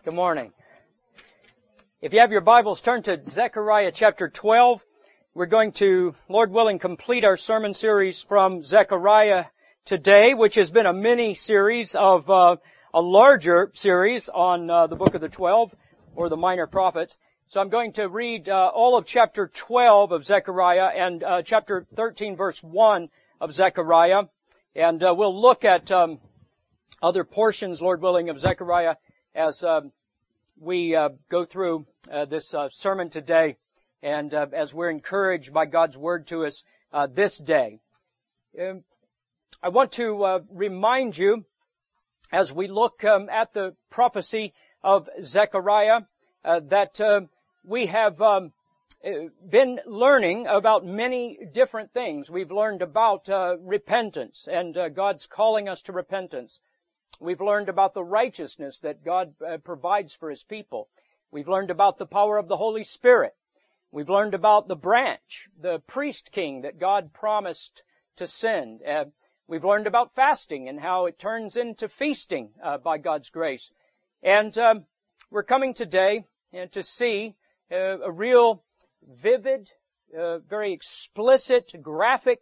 Good morning. If you have your Bibles, turn to Zechariah chapter 12. We're going to, Lord willing, complete our sermon series from Zechariah today, which has been a mini-series of a larger series on the book of the 12, or the minor prophets. So I'm going to read all of chapter 12 of Zechariah and chapter 13, verse 1 of Zechariah. And we'll look at other portions, Lord willing, of Zechariah as we go through this sermon today, and as we're encouraged by God's Word to us this day. I want to remind you, as we look at the prophecy of Zechariah, that we have been learning about many different things. We've learned about repentance, and God's calling us to repentance. We've learned about the righteousness that God provides for His people. We've learned about the power of the Holy Spirit. We've learned about the branch, the priest king that God promised to send. We've learned about fasting and how it turns into feasting by God's grace. And we're coming today to see a real vivid, very explicit, graphic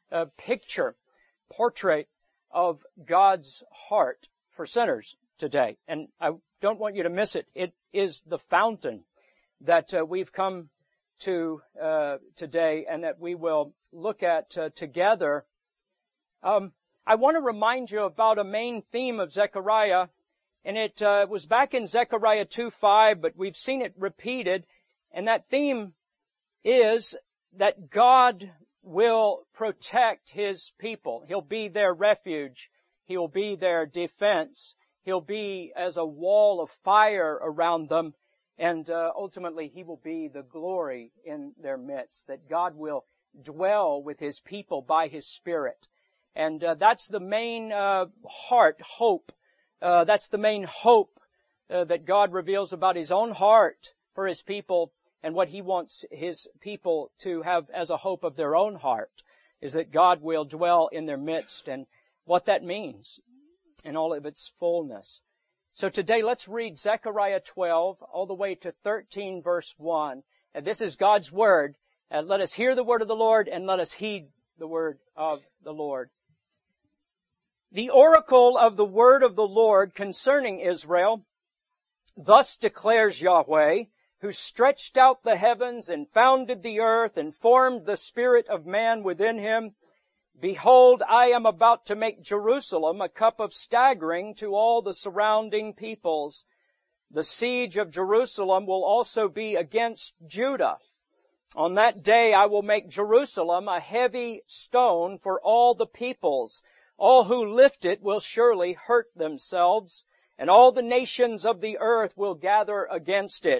portrait of God's heart for sinners today. And I don't want you to miss it. It is the fountain that we've come to today and that we will look at together. I want to remind you about a main theme of Zechariah, and it was back in Zechariah 2:5, but we've seen it repeated. And that theme is that God will protect His people. He'll be their refuge. He'll be their defense. He'll be as a wall of fire around them. And ultimately, He will be the glory in their midst. That God will dwell with His people by His Spirit. And that's the main hope. That's the main hope that God reveals about His own heart for His people. And what He wants His people to have as a hope of their own heart is that God will dwell in their midst, and what that means in all of its fullness. So today let's read Zechariah 12 all the way to 13 verse 1. And this is God's Word. And let us hear the word of the Lord, and let us heed the word of the Lord. The oracle of the word of the Lord concerning Israel. Thus declares Yahweh, who stretched out the heavens and founded the earth and formed the spirit of man within him. Behold, I am about to make Jerusalem a cup of staggering to all the surrounding peoples. The siege of Jerusalem will also be against Judah. On that day I will make Jerusalem a heavy stone for all the peoples. All who lift it will surely hurt themselves, and all the nations of the earth will gather against it.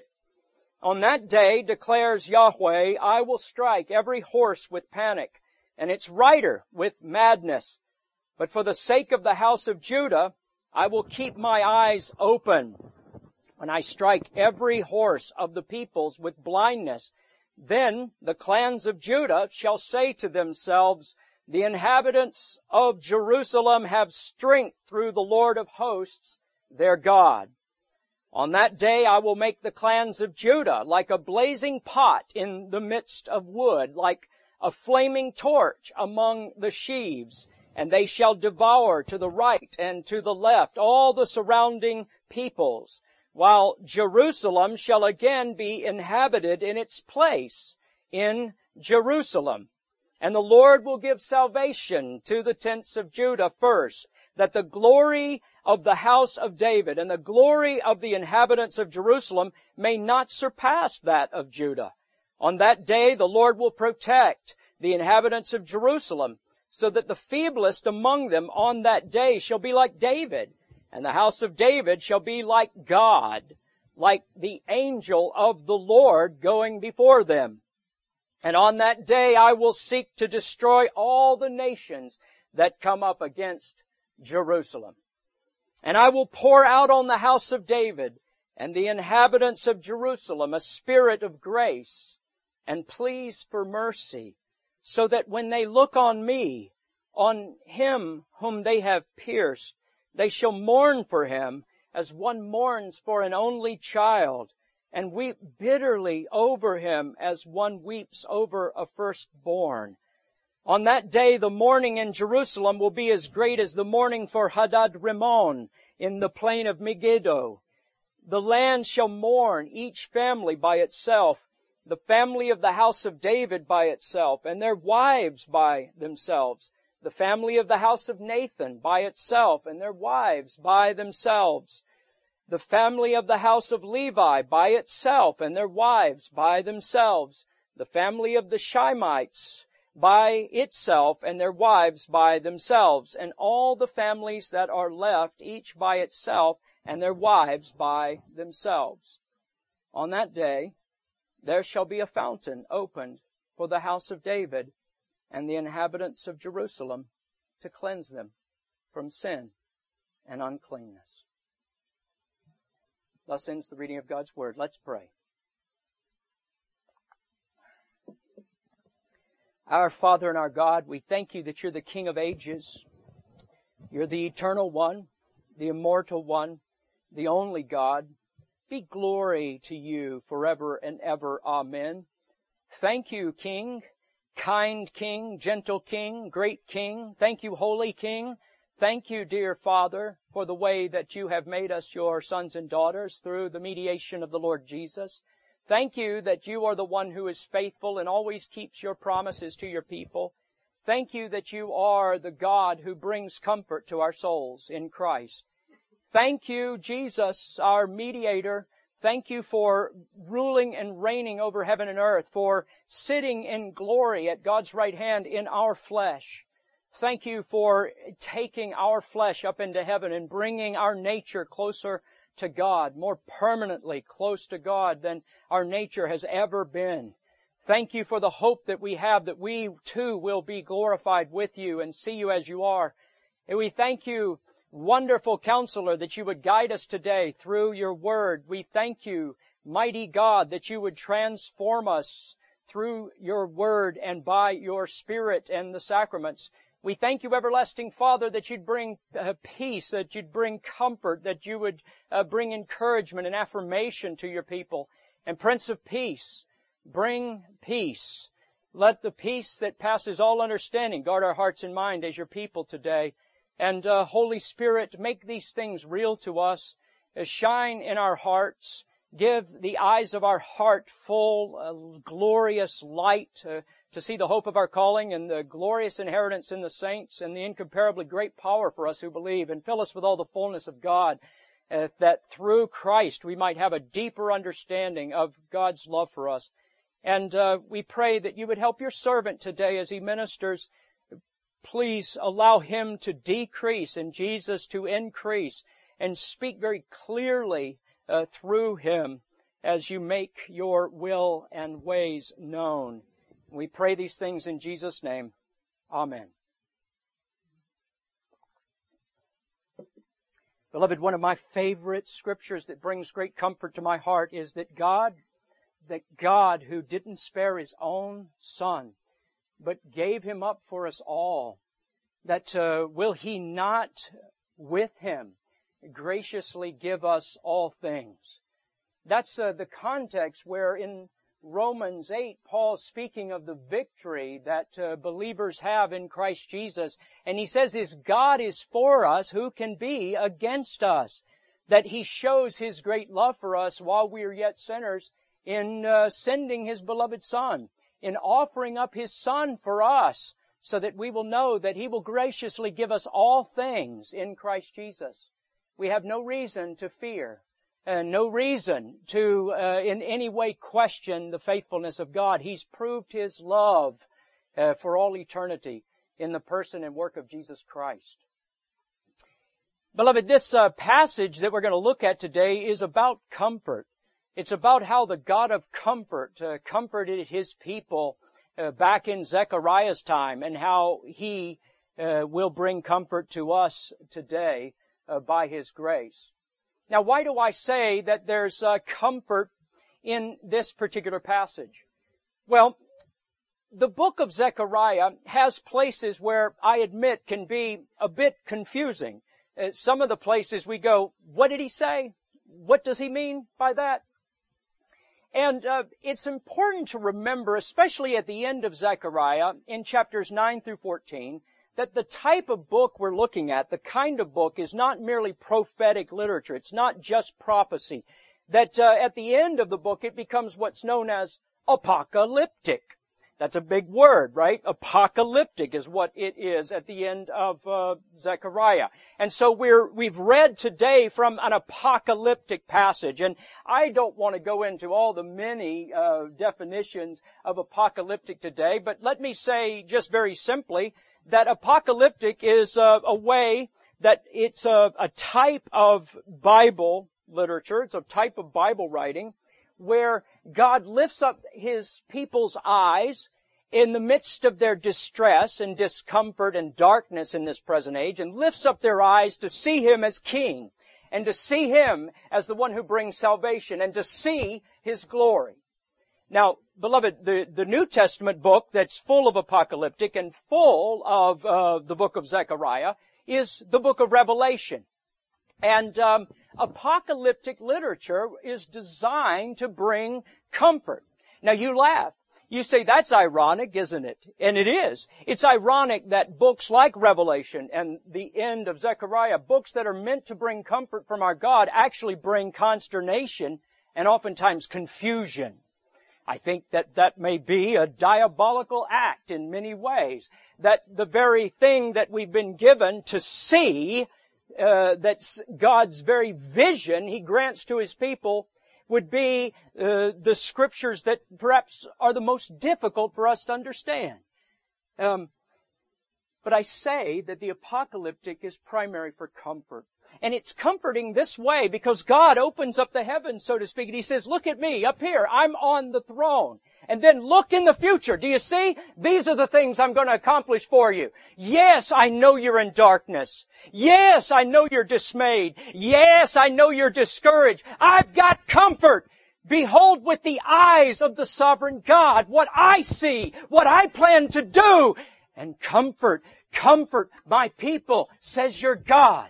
On that day, declares Yahweh, I will strike every horse with panic, and its rider with madness. But for the sake of the house of Judah, I will keep my eyes open. When I strike every horse of the peoples with blindness, then the clans of Judah shall say to themselves, the inhabitants of Jerusalem have strength through the Lord of hosts, their God. On that day I will make the clans of Judah like a blazing pot in the midst of wood, like a flaming torch among the sheaves, and they shall devour to the right and to the left all the surrounding peoples, while Jerusalem shall again be inhabited in its place in Jerusalem. And the Lord will give salvation to the tents of Judah first, that the glory of the house of David and the glory of the inhabitants of Jerusalem may not surpass that of Judah. On that day the Lord will protect the inhabitants of Jerusalem, so that the feeblest among them on that day shall be like David, and the house of David shall be like God, like the angel of the Lord going before them. And on that day I will seek to destroy all the nations that come up against Jerusalem. And I will pour out on the house of David and the inhabitants of Jerusalem a spirit of grace and pleas for mercy, so that when they look on me, on him whom they have pierced, they shall mourn for him as one mourns for an only child, and weep bitterly over him as one weeps over a firstborn. On that day, the mourning in Jerusalem will be as great as the mourning for Hadad Rimmon in the plain of Megiddo. The land shall mourn, each family by itself, the family of the house of David by itself, and their wives by themselves, the family of the house of Nathan by itself, and their wives by themselves, the family of the house of Levi by itself, and their wives by themselves, the family of the Shimites by itself, and their wives by themselves, and all the families that are left, each by itself, and their wives by themselves. On that day, there shall be a fountain opened for the house of David and the inhabitants of Jerusalem to cleanse them from sin and uncleanness. Thus ends the reading of God's Word. Let's pray. Our Father and our God, we thank you that you're the King of ages. You're the eternal one, the immortal one, the only God. Be glory to you forever and ever. Amen. Thank you, King, kind King, gentle King, great King. Thank you, Holy King. Thank you, dear Father, for the way that you have made us your sons and daughters through the mediation of the Lord Jesus. Thank you that you are the one who is faithful and always keeps your promises to your people. Thank you that you are the God who brings comfort to our souls in Christ. Thank you, Jesus, our mediator. Thank you for ruling and reigning over heaven and earth, for sitting in glory at God's right hand in our flesh. Thank you for taking our flesh up into heaven and bringing our nature closer to God, more permanently close to God than our nature has ever been. Thank you for the hope that we have that we too will be glorified with you and see you as you are. And we thank you, wonderful Counselor, that you would guide us today through your word. We thank you, mighty God, that you would transform us through your word and by your Spirit and the sacraments. We thank you, everlasting Father, that you'd bring peace, that you'd bring comfort, that you would bring encouragement and affirmation to your people. And Prince of Peace, bring peace. Let the peace that passes all understanding guard our hearts and mind as your people today. And Holy Spirit, make these things real to us. Shine in our hearts. Give the eyes of our heart full, glorious light to see the hope of our calling and the glorious inheritance in the saints and the incomparably great power for us who believe. And fill us with all the fullness of God, that through Christ we might have a deeper understanding of God's love for us. And we pray that you would help your servant today as he ministers. Please allow him to decrease and Jesus to increase, and speak very clearly through him as you make your will and ways known. We pray these things in Jesus' name. Amen. Beloved, one of my favorite scriptures that brings great comfort to my heart is that God who didn't spare his own Son, but gave him up for us all, that will he not with him graciously give us all things? That's the context where in Romans 8, Paul's speaking of the victory that believers have in Christ Jesus. And he says, "If God is for us, who can be against us?" That he shows his great love for us while we are yet sinners in sending his beloved Son, in offering up his Son for us, so that we will know that he will graciously give us all things in Christ Jesus. We have no reason to fear, no reason to in any way question the faithfulness of God. He's proved his love for all eternity in the person and work of Jesus Christ. Beloved, this passage that we're going to look at today is about comfort. It's about how the God of comfort comforted his people back in Zechariah's time, and how he will bring comfort to us today by his grace. Now, why do I say that there's comfort in this particular passage? Well, the book of Zechariah has places where I admit can be a bit confusing. some of the places we go, what did he say? What does he mean by that? And it's important to remember, especially at the end of Zechariah, in chapters 9 through 14, that the type of book we're looking at, the kind of book, is not merely prophetic literature. It's not just prophecy. That at the end of the book, it becomes what's known as apocalyptic. That's a big word, right? Apocalyptic is what it is at the end of Zechariah. And so we've read today from an apocalyptic passage. And I don't want to go into all the many definitions of apocalyptic today, but let me say just very simply that apocalyptic is a way that it's a type of Bible literature. It's a type of Bible writing where God lifts up His people's eyes in the midst of their distress and discomfort and darkness in this present age, and lifts up their eyes to see Him as King, and to see Him as the one who brings salvation, and to see His glory. Now, beloved, the New Testament book that's full of apocalyptic and full of the book of Zechariah is the book of Revelation. And apocalyptic literature is designed to bring comfort. Now, you laugh. You say, that's ironic, isn't it? And it is. It's ironic that books like Revelation and the end of Zechariah, books that are meant to bring comfort from our God, actually bring consternation and oftentimes confusion. I think that may be a diabolical act in many ways. That the very thing that we've been given to see, that's God's very vision He grants to His people, would be the Scriptures that perhaps are the most difficult for us to understand. But I say that the apocalyptic is primary for comfort. And it's comforting this way because God opens up the heavens, so to speak, and He says, look at me up here. I'm on the throne. And then look in the future. Do you see? These are the things I'm going to accomplish for you. Yes, I know you're in darkness. Yes, I know you're dismayed. Yes, I know you're discouraged. I've got comfort. Behold with the eyes of the sovereign God what I see, what I plan to do. And comfort my people, says your God.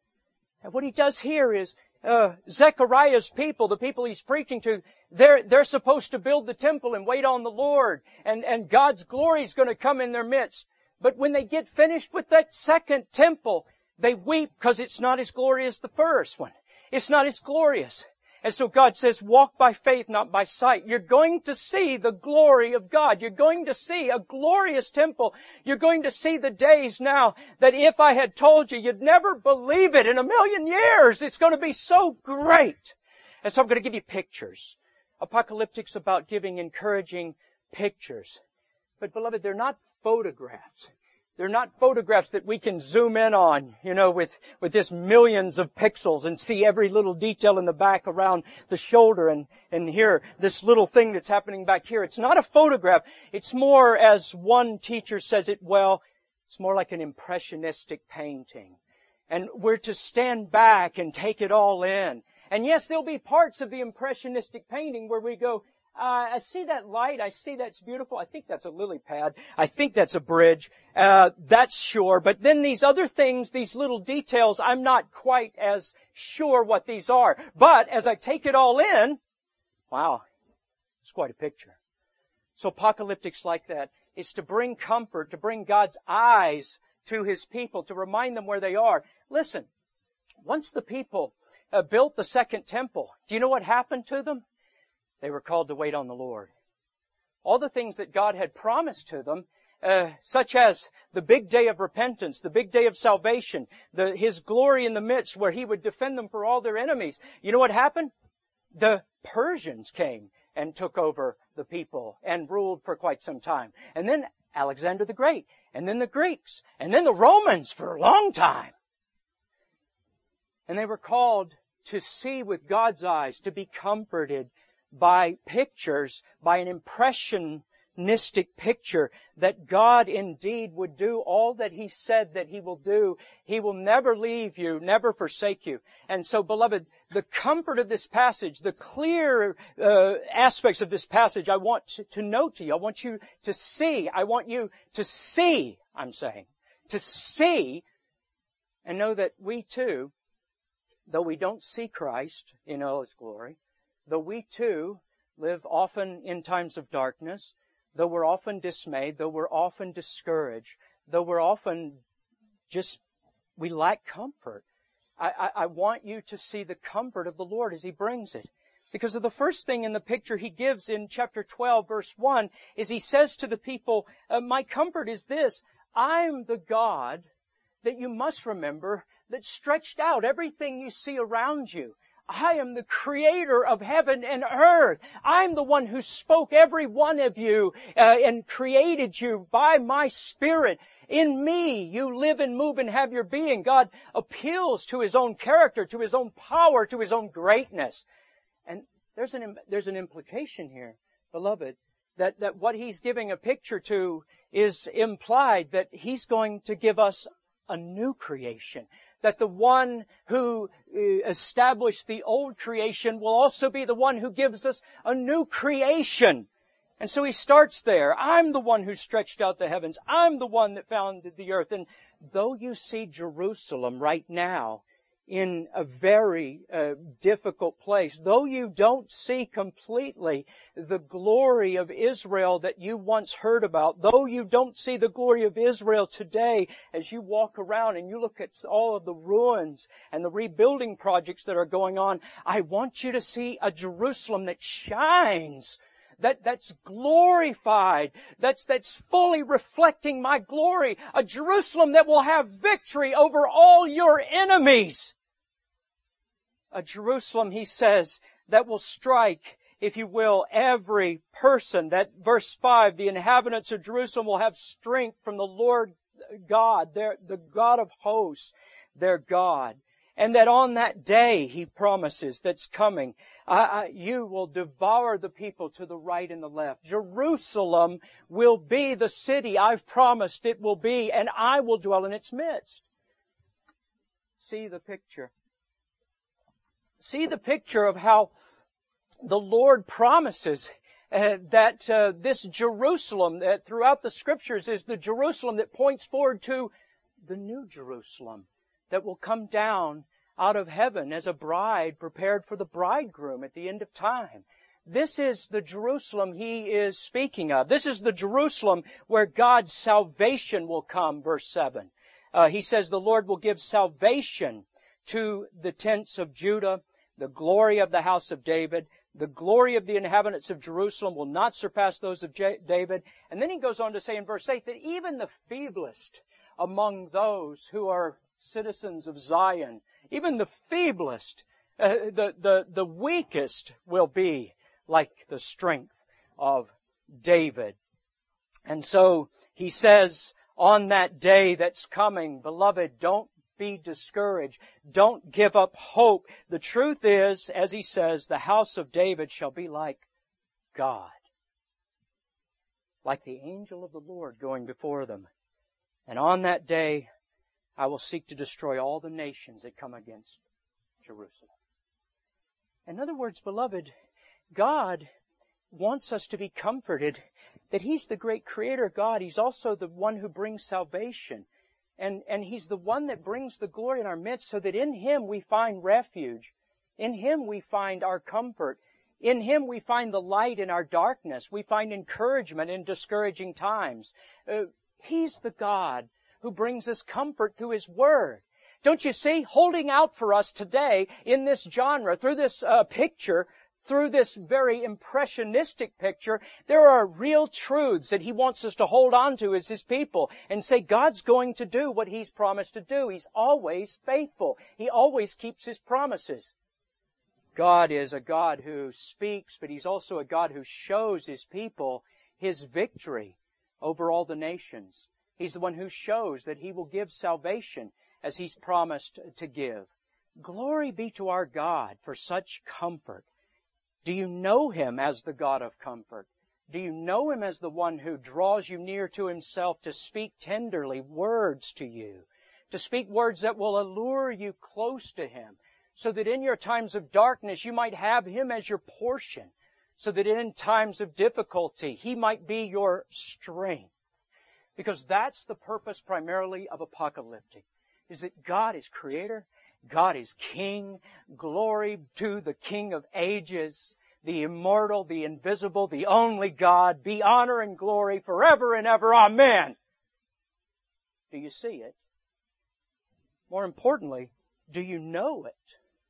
And what He does here is, Zechariah's people, the people he's preaching to, they're supposed to build the temple and wait on the Lord. And God's glory is going to come in their midst. But when they get finished with that second temple, they weep because it's not as glorious as the first one. It's not as glorious. And so God says, walk by faith, not by sight. You're going to see the glory of God. You're going to see a glorious temple. You're going to see the days now that if I had told you, you'd never believe it in a million years. It's going to be so great. And so I'm going to give you pictures. Apocalyptic's about giving encouraging pictures. But beloved, they're not photographs. They're not photographs that we can zoom in on, with this millions of pixels and see every little detail in the back around the shoulder and here, this little thing that's happening back here. It's not a photograph. It's more, as one teacher says it well, it's more like an impressionistic painting. And we're to stand back and take it all in. And yes, there'll be parts of the impressionistic painting where we go, I see that light. I see that's beautiful. I think that's a lily pad. I think that's a bridge. That's sure. But then these other things, these little details, I'm not quite as sure what these are. But as I take it all in, wow, it's quite a picture. So apocalyptic's like that. It's to bring comfort, to bring God's eyes to His people, to remind them where they are. Listen, once the people built the second temple, do you know what happened to them? They were called to wait on the Lord. All the things that God had promised to them, such as the big day of repentance, the big day of salvation, His glory in the midst where He would defend them for all their enemies. You know what happened? The Persians came and took over the people and ruled for quite some time. And then Alexander the Great, and then the Greeks, and then the Romans for a long time. And they were called to see with God's eyes, to be comforted by pictures, by an impressionistic picture that God indeed would do all that He said that He will do. He will never leave you, never forsake you. And so, beloved, the comfort of this passage, the clear aspects of this passage, I want to note to you. I want you to see. I want you to see, I'm saying, to see and know that we too, though we don't see Christ in all His glory, though we too live often in times of darkness, though we're often dismayed, though we're often discouraged, though we're often we lack comfort, I want you to see the comfort of the Lord as He brings it. Because of the first thing in the picture He gives in chapter 12, verse 1, is He says to the people, my comfort is this, I'm the God that you must remember that stretched out everything you see around you. I am the creator of heaven and earth. I'm the one who spoke every one of you and created you by my Spirit. In me, you live and move and have your being. God appeals to His own character, to His own power, to His own greatness. And there's an implication here, beloved, that what He's giving a picture to is implied that He's going to give us a new creation. That the one who established the old creation will also be the one who gives us a new creation. And so He starts there. I'm the one who stretched out the heavens. I'm the one that founded the earth. And though you see Jerusalem right now in a very difficult place, though you don't see completely the glory of Israel that you once heard about, though you don't see the glory of Israel today as you walk around and you look at all of the ruins and the rebuilding projects that are going on, I want you to see a Jerusalem that shines, that's glorified, that's fully reflecting my glory, a Jerusalem that will have victory over all your enemies. A Jerusalem, He says, that will strike, if you will, every person. That verse 5, the inhabitants of Jerusalem will have strength from the Lord God, the God of hosts, their God. And that on that day, He promises, that's coming, you will devour the people to the right and the left. Jerusalem will be the city I've promised it will be, and I will dwell in its midst. See the picture. See the picture of how the Lord promises that this Jerusalem, that throughout the Scriptures is the Jerusalem that points forward to the new Jerusalem that will come down out of heaven as a bride prepared for the bridegroom at the end of time. This is the Jerusalem He is speaking of. This is the Jerusalem where God's salvation will come, verse 7. He says the Lord will give salvation to the tents of Judah, the glory of the house of David. The glory of the inhabitants of Jerusalem will not surpass those of David. And then He goes on to say in verse 8 that even the feeblest among those who are citizens of Zion, even the feeblest, the weakest will be like the strength of David. And so He says on that day that's coming, beloved, don't be discouraged. Don't give up hope. The truth is, as He says, the house of David shall be like God. Like the angel of the Lord going before them. And on that day, I will seek to destroy all the nations that come against Jerusalem. In other words, beloved, God wants us to be comforted that He's the great creator God. He's also the one who brings salvation. And He's the one that brings the glory in our midst so that in Him we find refuge. In Him we find our comfort. In Him we find the light in our darkness. We find encouragement in discouraging times. He's the God who brings us comfort through His Word. Don't you see? Holding out for us today in this genre, through this picture, through this very impressionistic picture, there are real truths that He wants us to hold on to as His people and say, God's going to do what He's promised to do. He's always faithful. He always keeps His promises. God is a God who speaks, but He's also a God who shows His people His victory over all the nations. He's the one who shows that He will give salvation as He's promised to give. Glory be to our God for such comfort. Do you know Him as the God of comfort? Do you know Him as the one who draws you near to Himself to speak tenderly words to you? To speak words that will allure you close to Him, so that in your times of darkness you might have Him as your portion, so that in times of difficulty He might be your strength. Because that's the purpose primarily of apocalyptic, is that God is Creator, God is King, glory to the King of ages, the immortal, the invisible, the only God, be honor and glory forever and ever. Amen. Do you see it? More importantly, do you know it?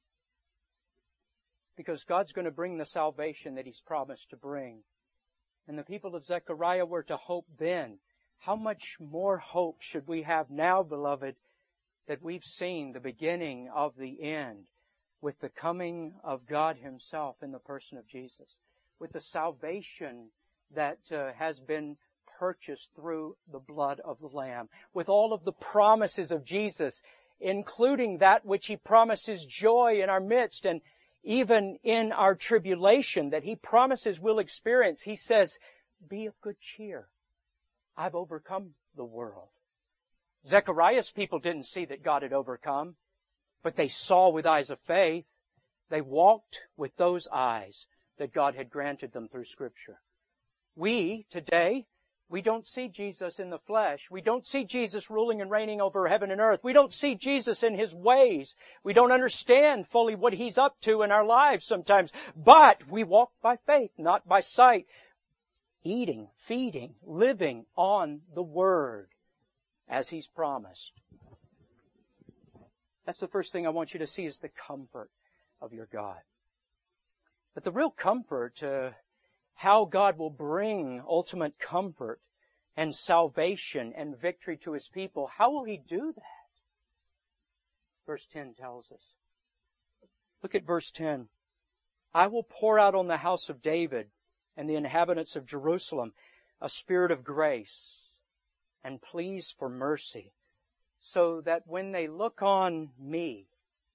Because God's going to bring the salvation that He's promised to bring. And the people of Zechariah were to hope then. How much more hope should we have now, beloved, that we've seen the beginning of the end with the coming of God Himself in the person of Jesus, with the salvation that has been purchased through the blood of the Lamb, with all of the promises of Jesus, including that which He promises joy in our midst and even in our tribulation that He promises we'll experience. He says, be of good cheer. I've overcome the world. Zechariah's people didn't see that God had overcome, but they saw with eyes of faith. They walked with those eyes that God had granted them through Scripture. We, today, we don't see Jesus in the flesh. We don't see Jesus ruling and reigning over heaven and earth. We don't see Jesus in His ways. We don't understand fully what He's up to in our lives sometimes. But we walk by faith, not by sight. Eating, feeding, living on the Word as He's promised. That's the first thing I want you to see, is the comfort of your God. But the real comfort, how God will bring ultimate comfort and salvation and victory to His people, how will He do that? Verse 10 tells us. Look at verse 10. I will pour out on the house of David and the inhabitants of Jerusalem a spirit of grace and pleas for mercy, so that when they look on me,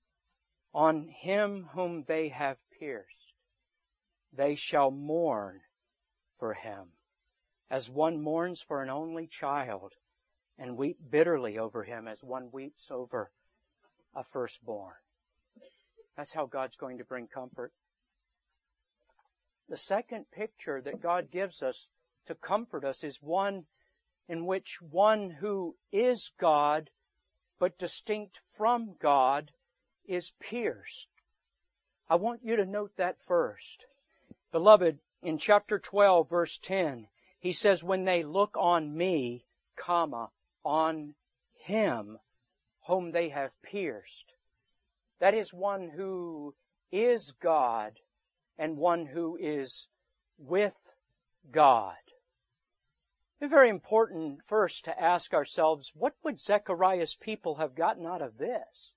on Him whom they have pierced, they shall mourn for Him, as one mourns for an only child, and weep bitterly over him as one weeps over a firstborn. That's how God's going to bring comfort. The second picture that God gives us to comfort us is one in which one who is God, but distinct from God, is pierced. I want you to note that first. Beloved, in chapter 12, verse 10, He says, when they look on me, on Him whom they have pierced. That is one who is God and one who is with God. It's very important first to ask ourselves, what would Zechariah's people have gotten out of this?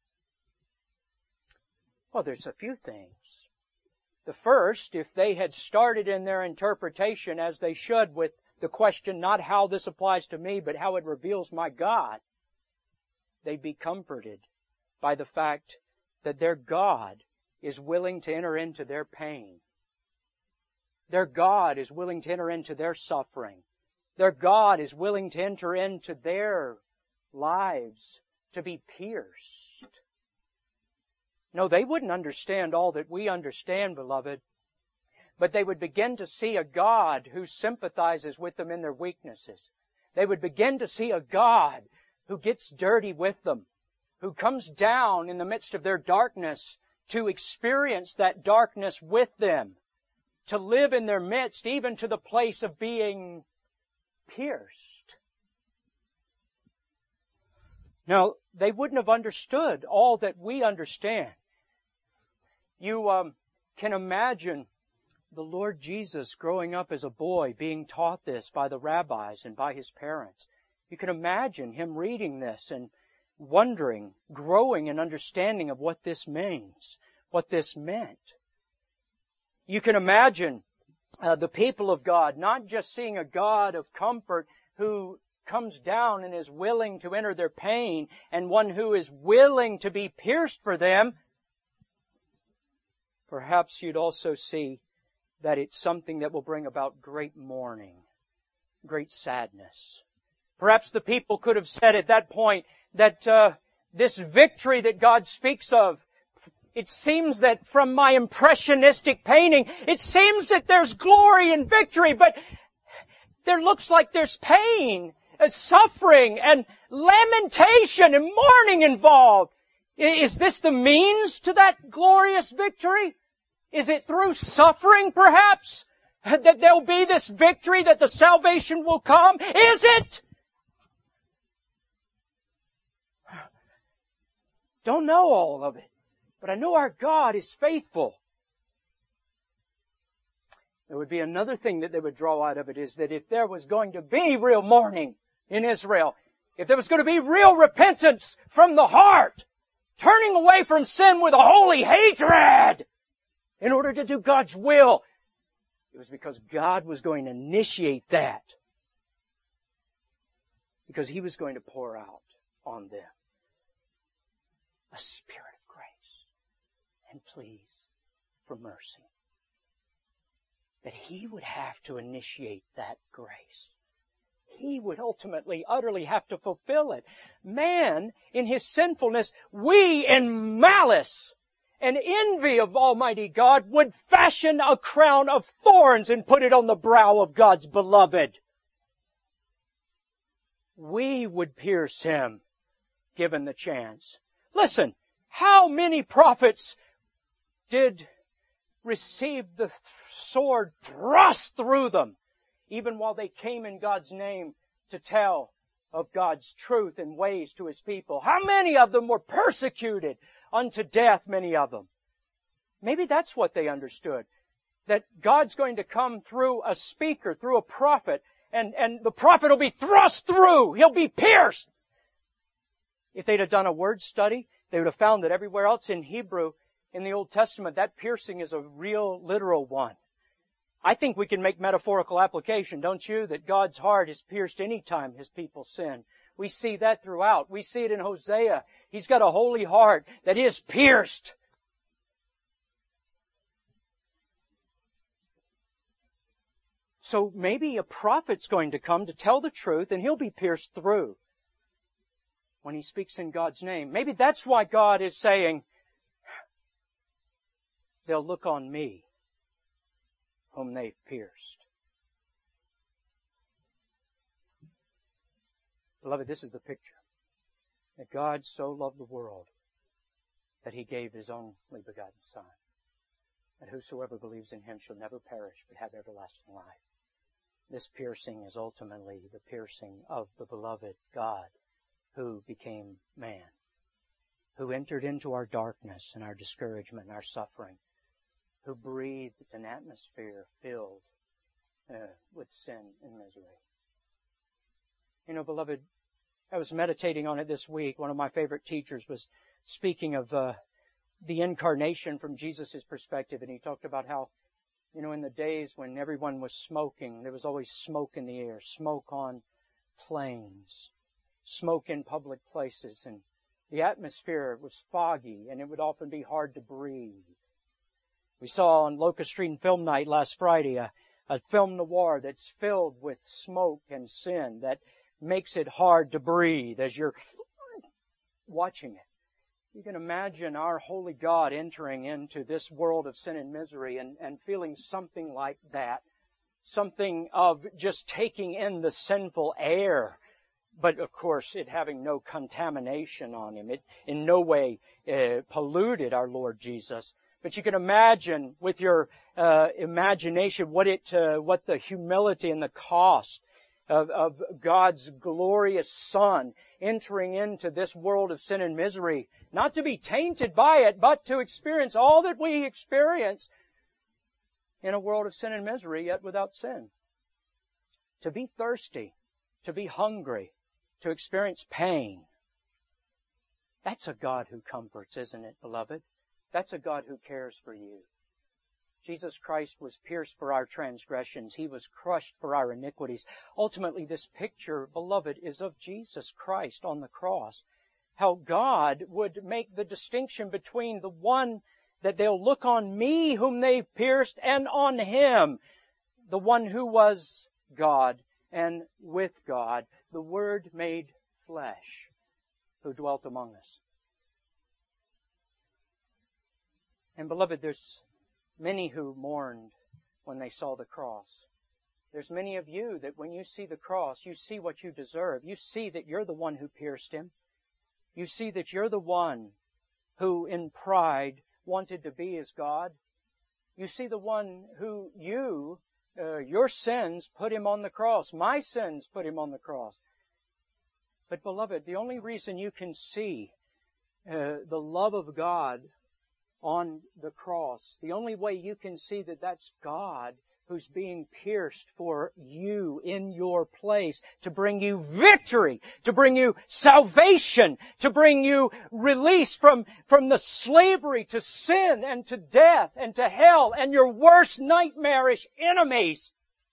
Well, there's a few things. The first, if they had started in their interpretation as they should with the question, not how this applies to me, but how it reveals my God, they'd be comforted by the fact that their God is willing to enter into their pain. Their God is willing to enter into their suffering. Their God is willing to enter into their lives to be pierced. No, they wouldn't understand all that we understand, beloved, but they would begin to see a God who sympathizes with them in their weaknesses. They would begin to see a God who gets dirty with them, who comes down in the midst of their darkness to experience that darkness with them, to live in their midst, even to the place of being pierced. Now, they wouldn't have understood all that we understand. You can imagine the Lord Jesus growing up as a boy being taught this by the rabbis and by His parents. You can imagine Him reading this and wondering, growing in understanding of what this means, what this meant. You can imagine the people of God not just seeing a God of comfort who comes down and is willing to enter their pain, and one who is willing to be pierced for them. Perhaps you'd also see that it's something that will bring about great mourning, great sadness. Perhaps the people could have said at that point that this victory that God speaks of, it seems that from my impressionistic painting, it seems that there's glory and victory, but there looks like there's pain. suffering and lamentation and mourning involved. Is this the means to that glorious victory? Is it through suffering, perhaps, that there'll be this victory, that the salvation will come? Is it? Don't know all of it, but I know our God is faithful. There would be another thing that they would draw out of it, is that if there was going to be real mourning in Israel, if there was going to be real repentance from the heart, turning away from sin with a holy hatred in order to do God's will, it was because God was going to initiate that. Because He was going to pour out on them a spirit of grace and pleas for mercy. That He would have to initiate that grace. He would ultimately, utterly have to fulfill it. Man, in his sinfulness, we in malice and envy of Almighty God would fashion a crown of thorns and put it on the brow of God's beloved. We would pierce Him, given the chance. Listen, how many prophets did receive the sword thrust through them, even while they came in God's name to tell of God's truth and ways to His people? How many of them were persecuted unto death, many of them? Maybe that's what they understood. That God's going to come through a speaker, through a prophet, and the prophet will be thrust through. He'll be pierced. If they'd have done a word study, they would have found that everywhere else in Hebrew, in the Old Testament, that piercing is a real, literal one. I think we can make metaphorical application, don't you? That God's heart is pierced any time His people sin. We see that throughout. We see it in Hosea. He's got a holy heart that is pierced. So maybe a prophet's going to come to tell the truth, and he'll be pierced through when he speaks in God's name. Maybe that's why God is saying, they'll look on me, whom they've pierced. Beloved, this is the picture. That God so loved the world that He gave His only begotten Son, that whosoever believes in Him shall never perish but have everlasting life. This piercing is ultimately the piercing of the beloved God who became man, who entered into our darkness and our discouragement and our suffering, who breathed an atmosphere filled with sin and misery. You know, beloved, I was meditating on it this week. One of my favorite teachers was speaking of the incarnation from Jesus' perspective, and he talked about how, you know, in the days when everyone was smoking, there was always smoke in the air, smoke on planes, smoke in public places, and the atmosphere was foggy, and it would often be hard to breathe. We saw on Locust Street Film Night last Friday a film noir that's filled with smoke and sin that makes it hard to breathe as you're watching it. You can imagine our holy God entering into this world of sin and misery and feeling something like that. Something of just taking in the sinful air. But of course, it having no contamination on Him. It in no way polluted our Lord Jesus. But you can imagine with your imagination what the humility and the cost of God's glorious Son entering into this world of sin and misery, not to be tainted by it, but to experience all that we experience in a world of sin and misery, yet without sin. To be thirsty, to be hungry, to experience pain. That's a God who comforts, isn't it, beloved? That's a God who cares for you. Jesus Christ was pierced for our transgressions. He was crushed for our iniquities. Ultimately, this picture, beloved, is of Jesus Christ on the cross. How God would make the distinction between the one that they'll look on me whom they've pierced and on Him, the one who was God and with God, the Word made flesh, who dwelt among us. And beloved, there's many who mourned when they saw the cross. There's many of you that when you see the cross, you see what you deserve. You see that you're the one who pierced Him. You see that you're the one who in pride wanted to be as God. You see the one who your sins put Him on the cross. My sins put Him on the cross. But beloved, the only reason you can see the love of God on the cross, the only way you can see that that's God who's being pierced for you in your place to bring you victory, to bring you salvation, to bring you release from the slavery to sin and to death and to hell and your worst nightmarish enemies.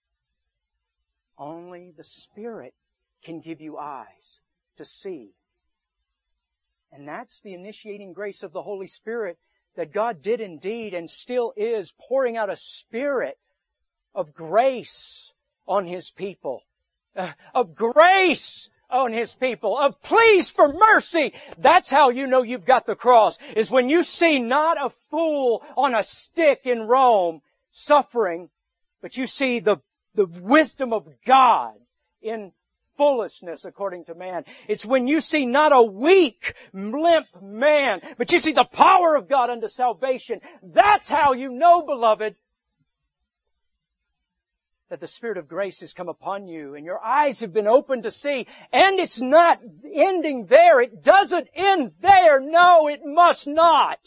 Only the Spirit can give you eyes to see. And that's the initiating grace of the Holy Spirit that God did indeed and still is pouring out a Spirit of grace on His people, of grace on His people, of pleas for mercy. That's how you know you've got the cross, is when you see not a fool on a stick in Rome suffering, but you see the wisdom of God in foolishness according to man. It's when you see not a weak, limp man, but you see the power of God unto salvation. That's how you know, beloved, that the Spirit of grace has come upon you and your eyes have been opened to see. And it's not ending there. It doesn't end there. No, it must not.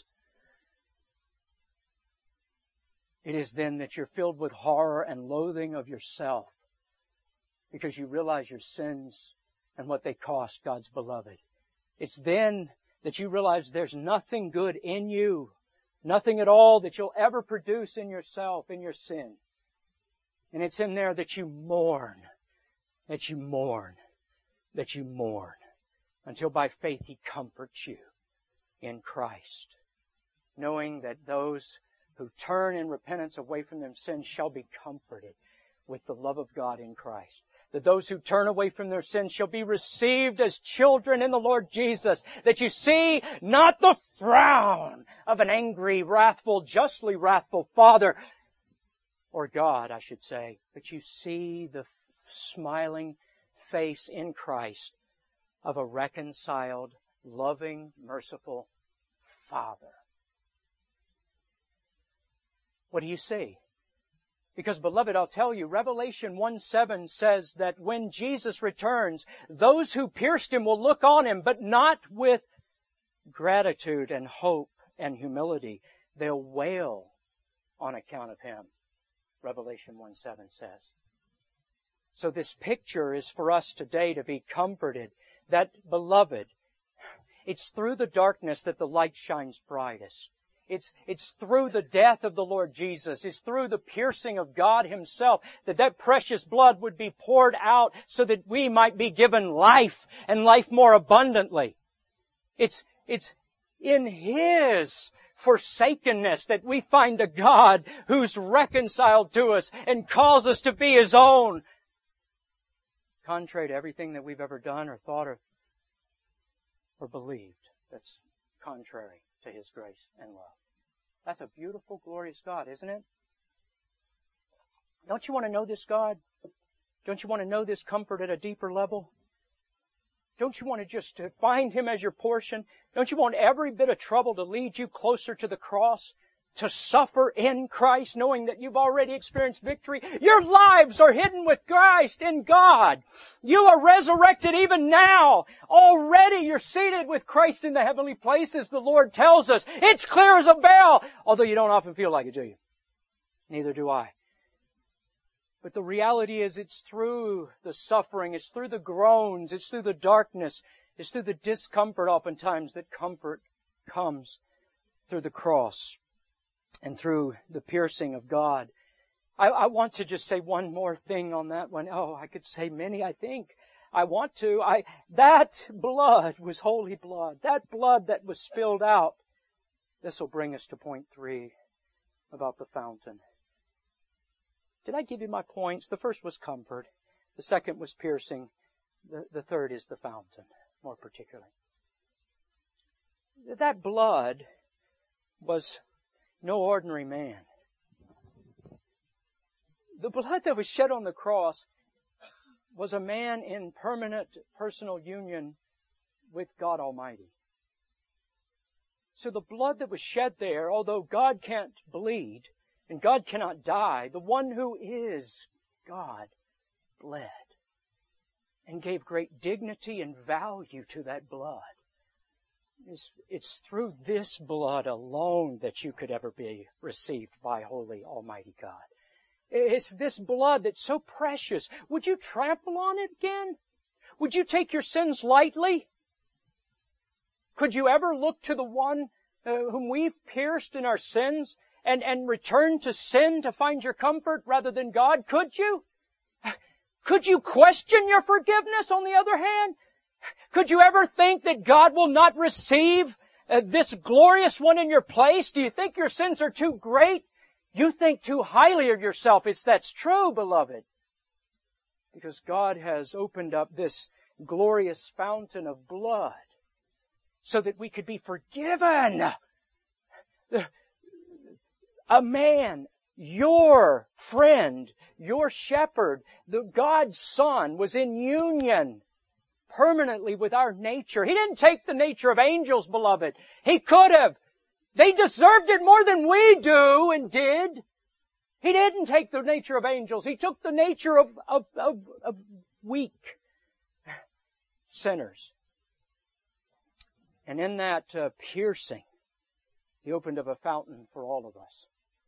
It is then that you're filled with horror and loathing of yourself because you realize your sins and what they cost God's beloved. It's then that you realize there's nothing good in you, nothing at all that you'll ever produce in yourself, in your sin. And it's in there that you mourn, that you mourn, that you mourn, until by faith He comforts you in Christ, knowing that those who turn in repentance away from their sins shall be comforted with the love of God in Christ. That those who turn away from their sins shall be received as children in the Lord Jesus. That you see not the frown of an angry, wrathful, justly wrathful Father, or God, I should say, but you see the smiling face in Christ of a reconciled, loving, merciful Father. What do you see? Because, beloved, I'll tell you, Revelation 1:7 says that when Jesus returns, those who pierced Him will look on Him, but not with gratitude and hope and humility. They'll wail on account of Him. Revelation 1:7 says. So this picture is for us today to be comforted that, beloved, it's through the darkness that the light shines brightest. It's through the death of the Lord Jesus. It's through the piercing of God Himself that precious blood would be poured out so that we might be given life and life more abundantly. It's in His forsakenness that we find a God who's reconciled to us and calls us to be His own. Contrary to everything that we've ever done or thought or believed, that's contrary to His grace and love. That's a beautiful, glorious God, isn't it? Don't you want to know this God? Don't you want to know this comfort at a deeper level? Don't you want to just find Him as your portion? Don't you want every bit of trouble to lead you closer to the cross? To suffer in Christ, knowing that you've already experienced victory? Your lives are hidden with Christ in God. You are resurrected even now. Already you're seated with Christ in the heavenly places, the Lord tells us. It's clear as a bell. Although you don't often feel like it, do you? Neither do I. But the reality is it's through the suffering, it's through the groans, it's through the darkness, it's through the discomfort oftentimes that comfort comes through the cross and through the piercing of God. I want to just say one more thing on that one. Oh, I could say many, I think. I want to. That blood was holy blood. That blood that was spilled out. This will bring us to point 3 about the fountain. Did I give you my points? The first was comfort. The second was piercing. The third is the fountain, more particularly. That blood was no ordinary man. The blood that was shed on the cross was a man in permanent personal union with God Almighty. So the blood that was shed there, although God can't bleed and God cannot die, the one who is God bled and gave great dignity and value to that blood. It's through this blood alone that you could ever be received by Holy Almighty God. It's this blood that's so precious. Would you trample on it again? Would you take your sins lightly? Could you ever look to the one whom we've pierced in our sins and return to sin to find your comfort rather than God? Could you? Could you question your forgiveness on the other hand? Could you ever think that God will not receive this glorious one in your place? Do you think your sins are too great? You think too highly of yourself. That's true, beloved. Because God has opened up this glorious fountain of blood so that we could be forgiven. A man, your friend, your shepherd, God's Son, was in union permanently with our nature. He didn't take the nature of angels, beloved. He could have. They deserved it more than we do and did. He didn't take the nature of angels. He took the nature of weak sinners. And in that piercing, He opened up a fountain for all of us.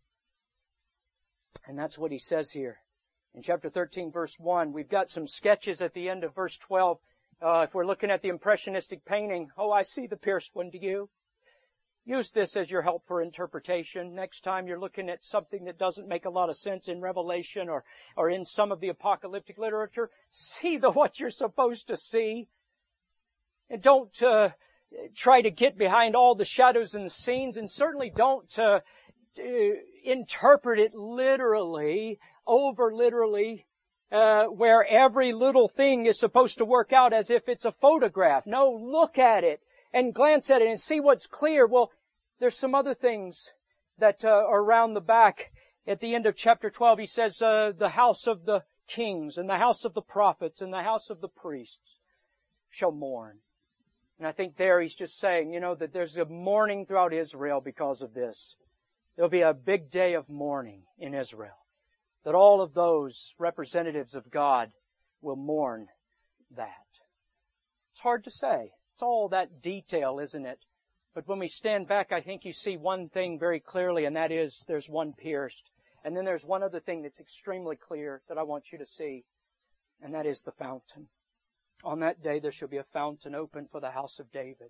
And that's what He says here. In chapter 13, verse 1, we've got some sketches at the end of verse 12. If we're looking at the impressionistic painting, I see the pierced one, do you? Use this as your help for interpretation. Next time you're looking at something that doesn't make a lot of sense in Revelation or in some of the apocalyptic literature, see what you're supposed to see. And don't try to get behind all the shadows and the scenes, and certainly don't interpret it literally, over literally, where every little thing is supposed to work out as if it's a photograph. No, look at it and glance at it and see what's clear. Well, there's some other things that are around the back. At the end of chapter 12, he says, the house of the kings and the house of the prophets and the house of the priests shall mourn. And I think there he's just saying, that there's a mourning throughout Israel because of this. There'll be a big day of mourning in Israel. That all of those representatives of God will mourn that. It's hard to say. It's all that detail, isn't it? But when we stand back, I think you see one thing very clearly, and that is there's one pierced. And then there's one other thing that's extremely clear that I want you to see, and that is the fountain. On that day there shall be a fountain open for the house of David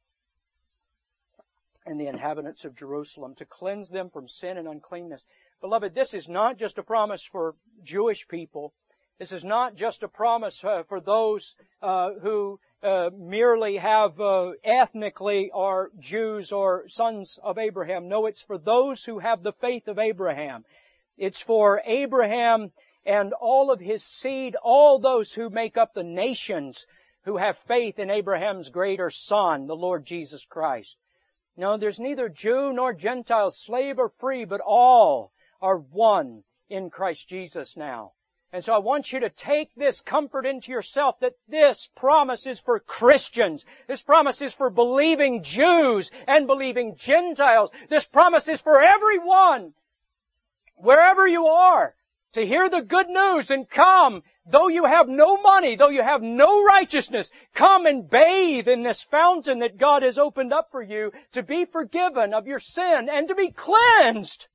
and the inhabitants of Jerusalem, to cleanse them from sin and uncleanness. Beloved, this is not just a promise for Jewish people. This is not just a promise for those who merely have ethnically are Jews or sons of Abraham. No, it's for those who have the faith of Abraham. It's for Abraham and all of his seed, all those who make up the nations who have faith in Abraham's greater son, the Lord Jesus Christ. No, there's neither Jew nor Gentile, slave or free, but all are one in Christ Jesus now. And so I want you to take this comfort into yourself that this promise is for Christians. This promise is for believing Jews and believing Gentiles. This promise is for everyone, wherever you are, to hear the good news and come. Though you have no money, though you have no righteousness, come and bathe in this fountain that God has opened up for you to be forgiven of your sin and to be cleansed.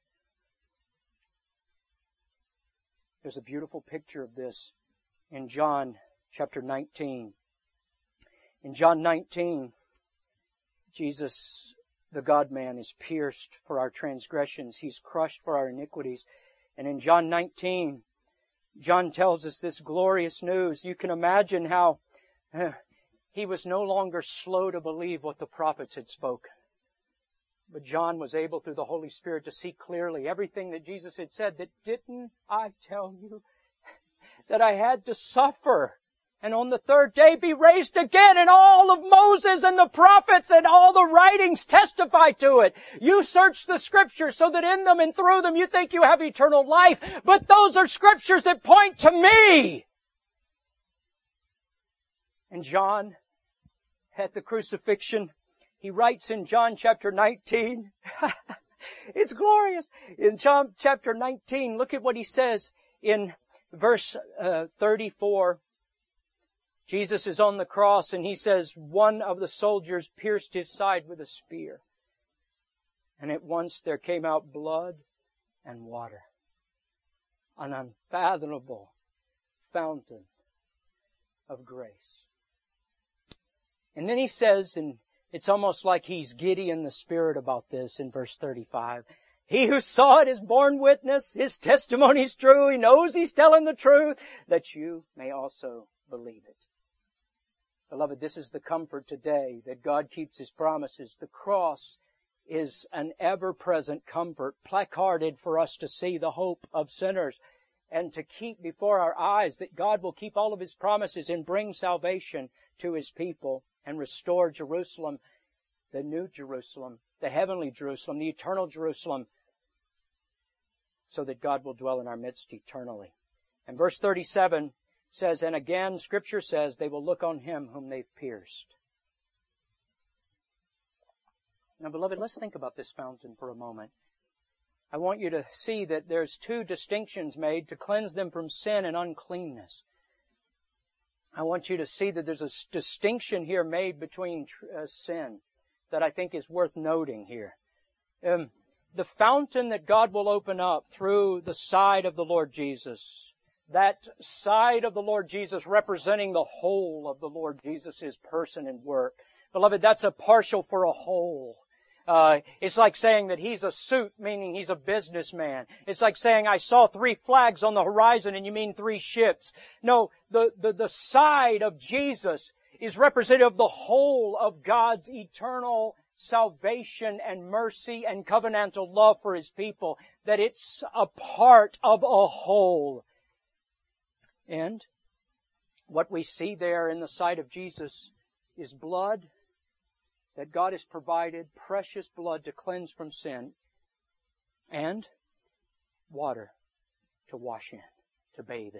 There's a beautiful picture of this in John chapter 19. In John 19, Jesus, the God-man, is pierced for our transgressions. He's crushed for our iniquities. And in John 19, John tells us this glorious news. You can imagine how he was no longer slow to believe what the prophets had spoken. But John was able through the Holy Spirit to see clearly everything that Jesus had said, that didn't I tell you that I had to suffer and on the third day be raised again. And all of Moses and the prophets and all the writings testify to it. You search the Scriptures so that in them and through them you think you have eternal life. But those are Scriptures that point to me. And John, at the crucifixion, he writes in John chapter 19, it's glorious. In John chapter 19, look at what he says in verse 34. Jesus is on the cross and he says, one of the soldiers pierced his side with a spear. And at once there came out blood and water. An unfathomable fountain of grace. And then he says, and it's almost like he's giddy in the spirit about this in verse 35. He who saw it is borne witness. His testimony is true. He knows he's telling the truth, that you may also believe it. Beloved, this is the comfort today, that God keeps His promises. The cross is an ever-present comfort, placarded for us to see the hope of sinners and to keep before our eyes that God will keep all of His promises and bring salvation to His people and restore Jerusalem, the new Jerusalem, the heavenly Jerusalem, the eternal Jerusalem, so that God will dwell in our midst eternally. And verse 37 says, and again, Scripture says, they will look on Him whom they've pierced. Now, beloved, let's think about this fountain for a moment. I want you to see that there's two distinctions made to cleanse them from sin and uncleanness. I want you to see that there's a distinction here made between sin that I think is worth noting here. The fountain that God will open up through the side of the Lord Jesus, that side of the Lord Jesus representing the whole of the Lord Jesus' person and work. Beloved, that's a partial for a whole. It's like saying that He's a suit, meaning He's a businessman. It's like saying, I saw 3 flags on the horizon, and you mean 3 ships. No, the side of Jesus is representative of the whole of God's eternal salvation and mercy and covenantal love for His people, that it's a part of a whole. And what we see there in the sight of Jesus is blood that God has provided, precious blood to cleanse from sin, and water to wash in, to bathe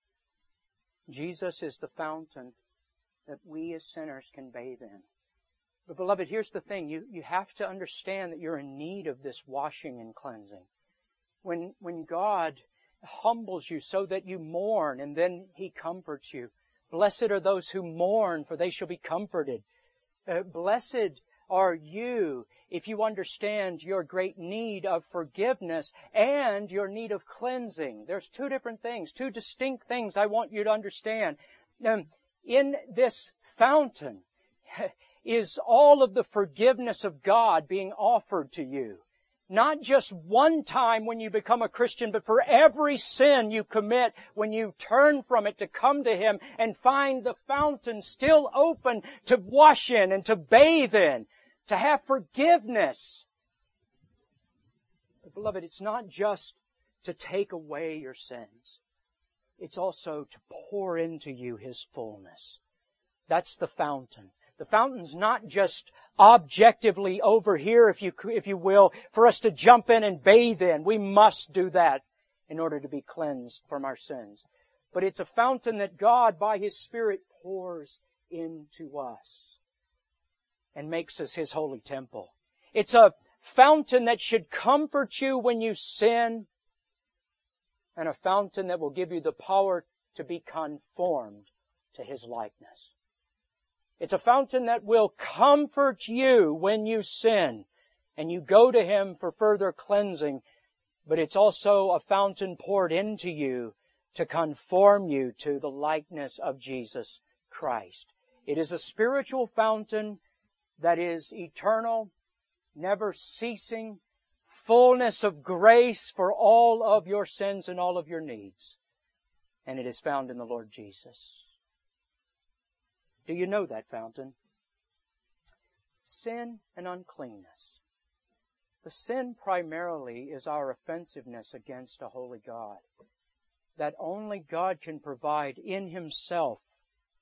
in. Jesus is the fountain that we as sinners can bathe in. But beloved, here's the thing. You have to understand that you're in need of this washing and cleansing. When God humbles you so that you mourn and then He comforts you. Blessed are those who mourn, for they shall be comforted. Blessed are you if you understand your great need of forgiveness and your need of cleansing. There's 2 different things, 2 distinct things I want you to understand. In this fountain is all of the forgiveness of God being offered to you. Not just one time when you become a Christian, but for every sin you commit when you turn from it to come to Him and find the fountain still open to wash in and to bathe in, to have forgiveness. But beloved, it's not just to take away your sins. It's also to pour into you His fullness. That's the fountain. The fountain's not just objectively over here, if you will, for us to jump in and bathe in. We must do that in order to be cleansed from our sins. But it's a fountain that God, by His Spirit, pours into us and makes us His holy temple. It's a fountain that should comfort you when you sin, and a fountain that will give you the power to be conformed to His likeness. It's a fountain that will comfort you when you sin and you go to Him for further cleansing, but it's also a fountain poured into you to conform you to the likeness of Jesus Christ. It is a spiritual fountain that is eternal, never ceasing, fullness of grace for all of your sins and all of your needs. And it is found in the Lord Jesus. Do you know that fountain? Sin and uncleanness. The sin primarily is our offensiveness against a holy God. That only God can provide in Himself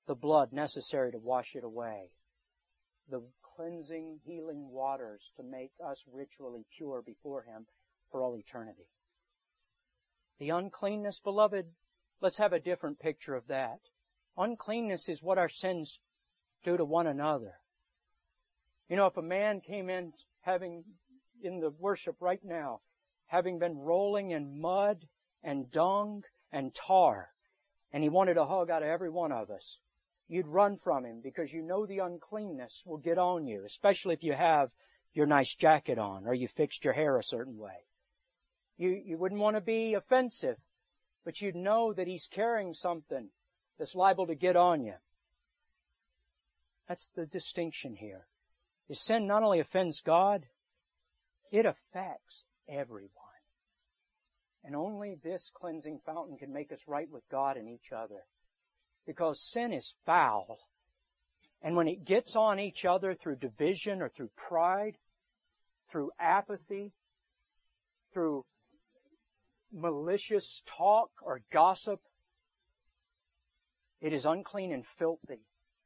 the blood necessary to wash it away. The cleansing, healing waters to make us ritually pure before Him for all eternity. The uncleanness, beloved, let's have a different picture of that. Uncleanness is what our sins do to one another. You know, if a man came in in the worship right now, having been rolling in mud and dung and tar, and he wanted a hug out of every one of us, you'd run from him because you know the uncleanness will get on you, especially if you have your nice jacket on or you fixed your hair a certain way. You wouldn't want to be offensive, but you'd know that he's carrying something that's liable to get on you. That's the distinction here. Is sin not only offends God, it affects everyone. And only this cleansing fountain can make us right with God and each other. Because sin is foul. And when it gets on each other through division or through pride, through apathy, through malicious talk or gossip, it is unclean and filthy.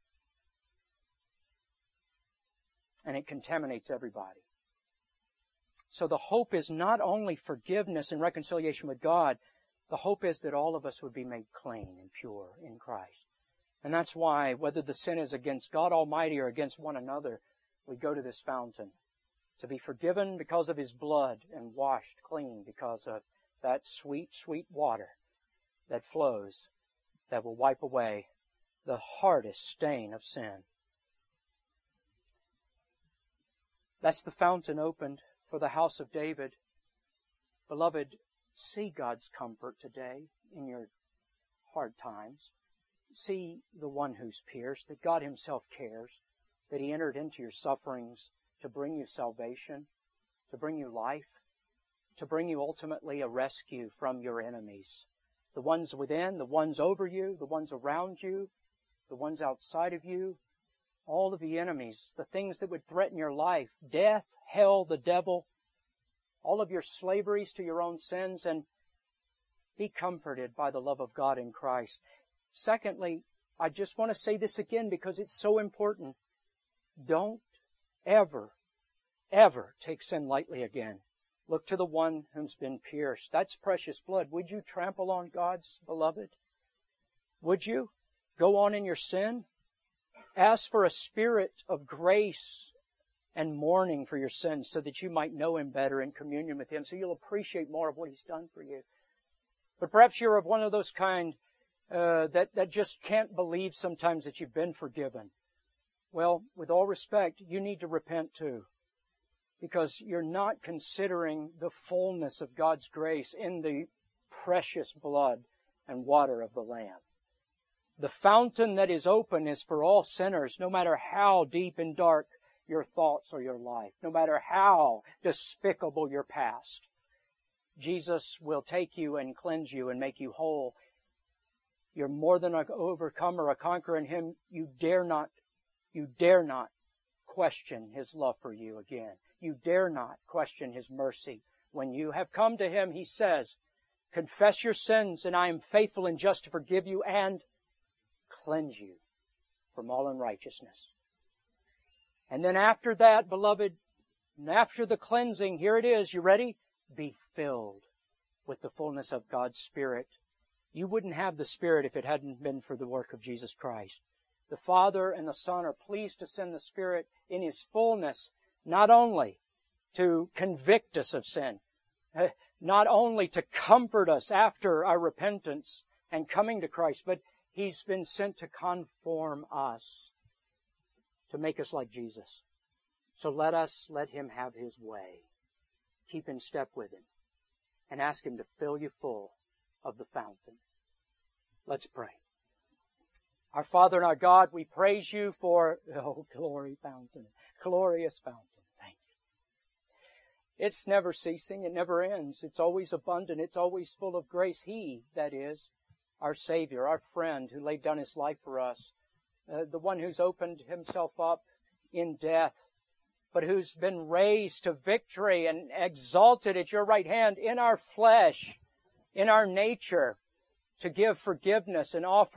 And it contaminates everybody. So the hope is not only forgiveness and reconciliation with God, the hope is that all of us would be made clean and pure in Christ. And that's why, whether the sin is against God Almighty or against one another, we go to this fountain to be forgiven because of His blood and washed clean because of that sweet, sweet water that flows, that will wipe away the hardest stain of sin. That's the fountain opened for the house of David. Beloved, see God's comfort today in your hard times. See the one who's pierced, that God Himself cares, that He entered into your sufferings to bring you salvation, to bring you life, to bring you ultimately a rescue from your enemies. The ones within, the ones over you, the ones around you, the ones outside of you, all of the enemies, the things that would threaten your life, death, hell, the devil, all of your slaveries to your own sins, and be comforted by the love of God in Christ. Secondly, I just want to say this again because it's so important. Don't ever, ever take sin lightly again. Look to the one who's been pierced. That's precious blood. Would you trample on God's beloved? Would you go on in your sin? Ask for a spirit of grace and mourning for your sins so that you might know Him better in communion with Him, so you'll appreciate more of what He's done for you. But perhaps you're of one of those kind that just can't believe sometimes that you've been forgiven. Well, with all respect, you need to repent too, because you're not considering the fullness of God's grace in the precious blood and water of the Lamb. The fountain that is open is for all sinners, no matter how deep and dark your thoughts or your life, no matter how despicable your past. Jesus will take you and cleanse you and make you whole. You're more than an overcomer, a conqueror in Him. You dare not question His love for you again. You dare not question His mercy. When you have come to Him, He says, confess your sins, and I am faithful and just to forgive you and cleanse you from all unrighteousness. And then after that, beloved, and after the cleansing, here it is, you ready? Be filled with the fullness of God's Spirit. You wouldn't have the Spirit if it hadn't been for the work of Jesus Christ. The Father and the Son are pleased to send the Spirit in His fullness, not only to convict us of sin, not only to comfort us after our repentance and coming to Christ, but He's been sent to conform us, to make us like Jesus. So let Him have His way. Keep in step with Him and ask Him to fill you full of the fountain. Let's pray. Our Father and our God, we praise You for, glory fountain, glorious fountain. Thank You. It's never ceasing. It never ends. It's always abundant. It's always full of grace. He, that is, our Savior, our friend who laid down His life for us, the one who's opened Himself up in death, but who's been raised to victory and exalted at Your right hand in our flesh, in our nature, to give forgiveness and offer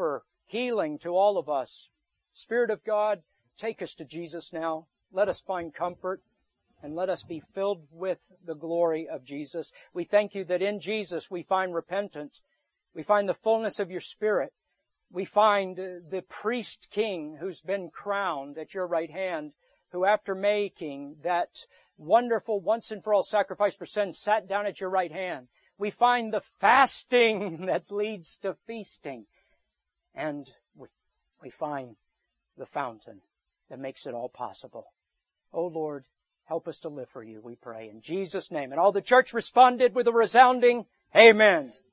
healing to all of us. Spirit of God, take us to Jesus now. Let us find comfort and let us be filled with the glory of Jesus. We thank you that in Jesus we find repentance. We find the fullness of your Spirit. We find the priest king who's been crowned at your right hand, who after making that wonderful once and for all sacrifice for sin sat down at your right hand. We find the fasting that leads to feasting. And we find the fountain that makes it all possible. Oh Lord, help us to live for you, we pray. In Jesus' name. And all the church responded with a resounding Amen.